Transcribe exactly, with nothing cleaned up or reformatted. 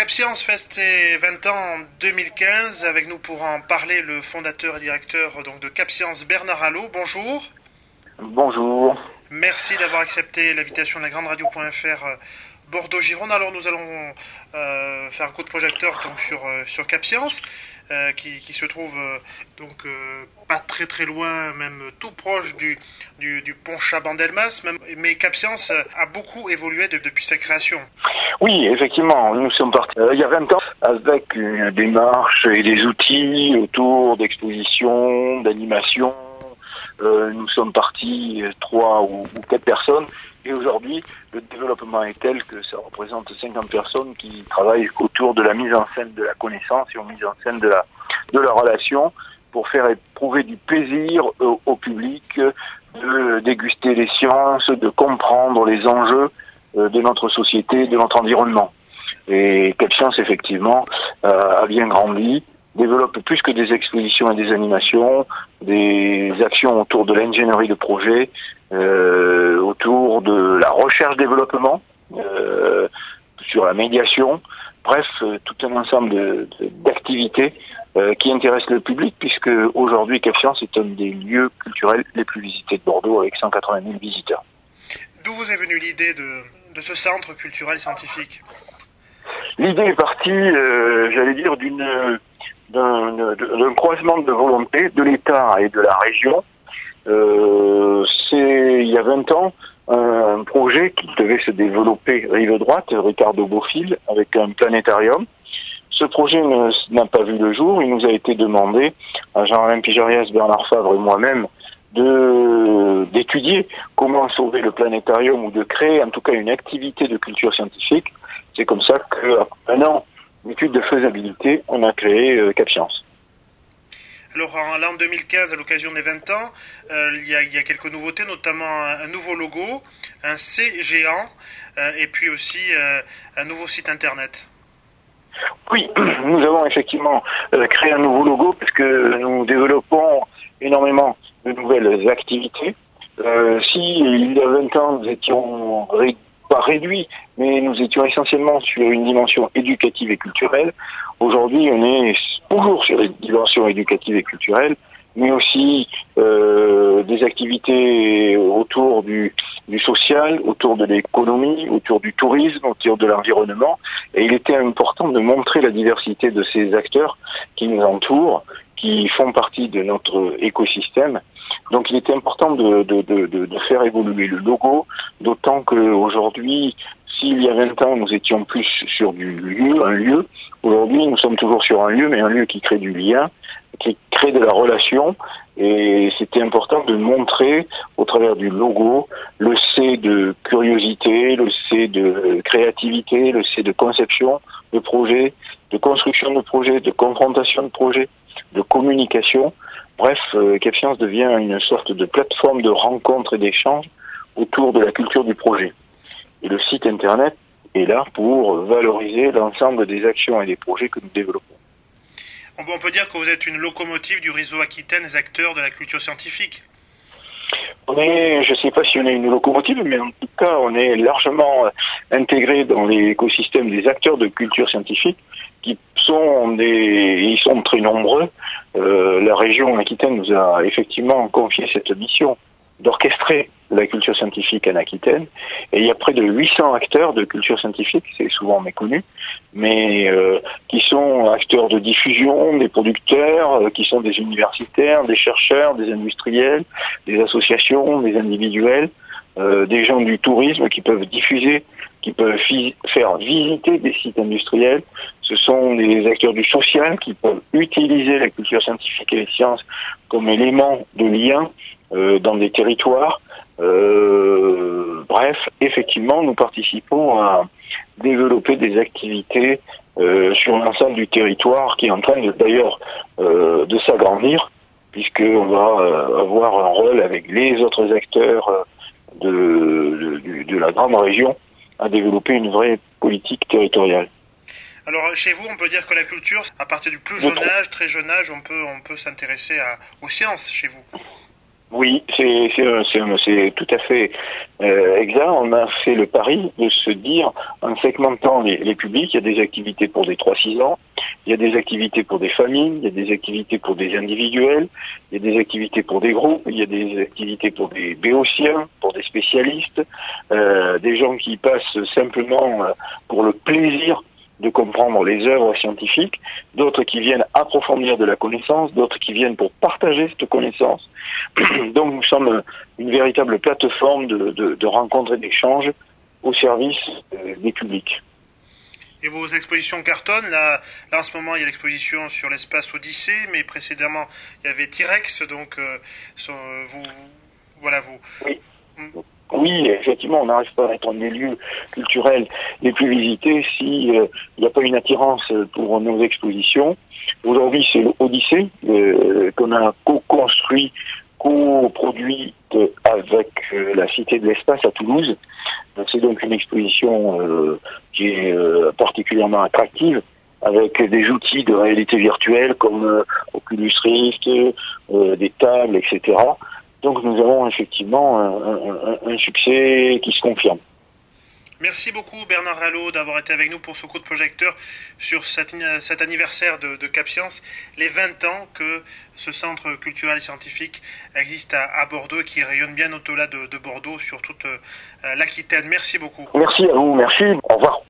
CapScience fête ses vingt ans en deux mille quinze. Avec nous pour en parler, le fondateur et directeur donc, de CapScience, Bernard Allot. Bonjour. Bonjour. Merci d'avoir accepté l'invitation de la grande radio point F R Bordeaux-Gironde. Alors nous allons euh, faire un coup de projecteur donc, sur, euh, sur CapScience, euh, qui, qui se trouve euh, donc euh, pas très très loin, même tout proche du, du, du pont Chabandelmas. Même, mais CapScience a beaucoup évolué de, depuis sa création. Oui, effectivement, nous sommes partis euh, il y a vingt ans avec une démarche et des outils autour d'expositions, d'animation. Euh, nous sommes partis euh, trois ou, ou quatre personnes et aujourd'hui le développement est tel que ça représente cinquante personnes qui travaillent autour de la mise en scène de la connaissance et en mise en scène de la de la relation pour faire éprouver du plaisir au, au public, de déguster les sciences, de comprendre les enjeux de notre société, de notre environnement. Et CapScience, effectivement, euh, a bien grandi, développe plus que des expositions et des animations, des actions autour de l'ingénierie de projet, euh, autour de la recherche-développement, euh, sur la médiation, bref, euh, tout un ensemble de, de, d'activités euh, qui intéressent le public, puisque aujourd'hui CapScience est un des lieux culturels les plus visités de Bordeaux, avec cent quatre-vingt mille visiteurs. D'où vous est venue l'idée de, de ce centre culturel et scientifique? L'idée est partie, euh, j'allais dire, d'une d'un, d'un croisement de volonté de l'État et de la région. Euh, c'est, il y a vingt ans, un projet qui devait se développer rive droite, Ricardo Bofill, avec un planétarium. Ce projet ne, n'a pas vu le jour. Il nous a été demandé, à Jean-Alain Pijarias, Bernard Favre et moi-même, de d'étudier comment sauver le planétarium ou de créer en tout cas une activité de culture scientifique. C'est comme ça qu'après un an d'étude de faisabilité, on a créé euh, CapScience. Alors en l'an deux mille quinze, à l'occasion des vingt ans, euh, il, y a, il y a quelques nouveautés, notamment un, un nouveau logo, un C géant, euh, et puis aussi euh, un nouveau site internet. Oui, nous avons effectivement euh, créé un nouveau logo parce que nous développons énormément de nouvelles activités. Euh, si il y a vingt ans, nous étions ré- pas réduits, mais nous étions essentiellement sur une dimension éducative et culturelle. Aujourd'hui, on est toujours sur les dimensions éducatives et culturelles, mais aussi euh, des activités autour du, du social, autour de l'économie, autour du tourisme, autour de l'environnement. Et il était important de montrer la diversité de ces acteurs qui nous entourent, qui font partie de notre écosystème. Donc il était important de, de, de, de faire évoluer le logo, d'autant qu'aujourd'hui, s'il y a vingt ans, nous étions plus sur du lieu, un lieu, aujourd'hui nous sommes toujours sur un lieu, mais un lieu qui crée du lien, qui crée de la relation, et c'était important de montrer au travers du logo le C de curiosité, le C de créativité, le C de conception de projet, de construction de projet, de confrontation de projet, de communication. Bref, euh, CapScience devient une sorte de plateforme de rencontre et d'échange autour de la culture du projet. Et le site internet est là pour valoriser l'ensemble des actions et des projets que nous développons. On peut dire que vous êtes une locomotive du réseau Aquitaine des acteurs de la culture scientifique. On est, je ne sais pas si on est une locomotive, mais en tout cas, on est largement intégré dans l'écosystème des acteurs de culture scientifique qui sont des, ils sont très nombreux. Euh, la région Aquitaine nous a effectivement confié cette mission d'orchestrer la culture scientifique en Aquitaine. Et il y a près de huit cents acteurs de culture scientifique, c'est souvent méconnu, mais euh, qui sont acteurs de diffusion, des producteurs, euh, qui sont des universitaires, des chercheurs, des industriels, des associations, des individuels, euh, des gens du tourisme qui peuvent diffuser, qui peuvent fi- faire visiter des sites industriels. Ce sont des acteurs du social qui peuvent utiliser la culture scientifique et les sciences comme élément de lien euh, dans des territoires. Euh, bref, effectivement, nous participons à développer des activités euh, sur l'ensemble du territoire qui est en train de, d'ailleurs euh, de s'agrandir, puisqu'on va euh, avoir un rôle avec les autres acteurs euh, de, de, de la grande région à développer une vraie politique territoriale. Alors chez vous, on peut dire que la culture, à partir du plus jeune âge, très jeune âge, on peut, on peut s'intéresser à, aux sciences chez vous. Oui, c'est c'est c'est c'est tout à fait euh, exact. On a fait le pari de se dire, en segmentant les, les publics, il y a des activités pour des trois six ans, il y a des activités pour des familles, il y a des activités pour des individuels, il y a des activités pour des groupes, il y a des activités pour des béotiens, pour des spécialistes, euh, des gens qui passent simplement euh, pour le plaisir de comprendre les œuvres scientifiques, d'autres qui viennent approfondir de la connaissance, d'autres qui viennent pour partager cette connaissance. Donc nous sommes une véritable plateforme de, de, de rencontres et d'échanges au service euh, des publics. Et vos expositions cartonnent. Là, là en ce moment, il y a l'exposition sur l'espace Odyssée, mais précédemment, il y avait T-Rex, donc euh, so, vous, voilà, vous... Oui. Oui, effectivement, on n'arrive pas à être un des lieux culturels les plus visités si euh, il n'y a pas une attirance pour nos expositions. Aujourd'hui, c'est l'Odyssée euh, qu'on a co-construit, co-produit avec euh, la Cité de l'Espace à Toulouse. C'est donc une exposition euh, qui est euh, particulièrement attractive, avec des outils de réalité virtuelle comme euh, Oculus Rift, euh, des tables, et cetera. Donc nous avons effectivement un, un, un succès qui se confirme. Merci beaucoup Bernard Rallo d'avoir été avec nous pour ce coup de projecteur sur cet, cet anniversaire de, de CapScience, les vingt ans que ce centre culturel et scientifique existe à, à Bordeaux et qui rayonne bien au-delà de, de Bordeaux sur toute euh, l'Aquitaine. Merci beaucoup. Merci à vous, merci, au revoir.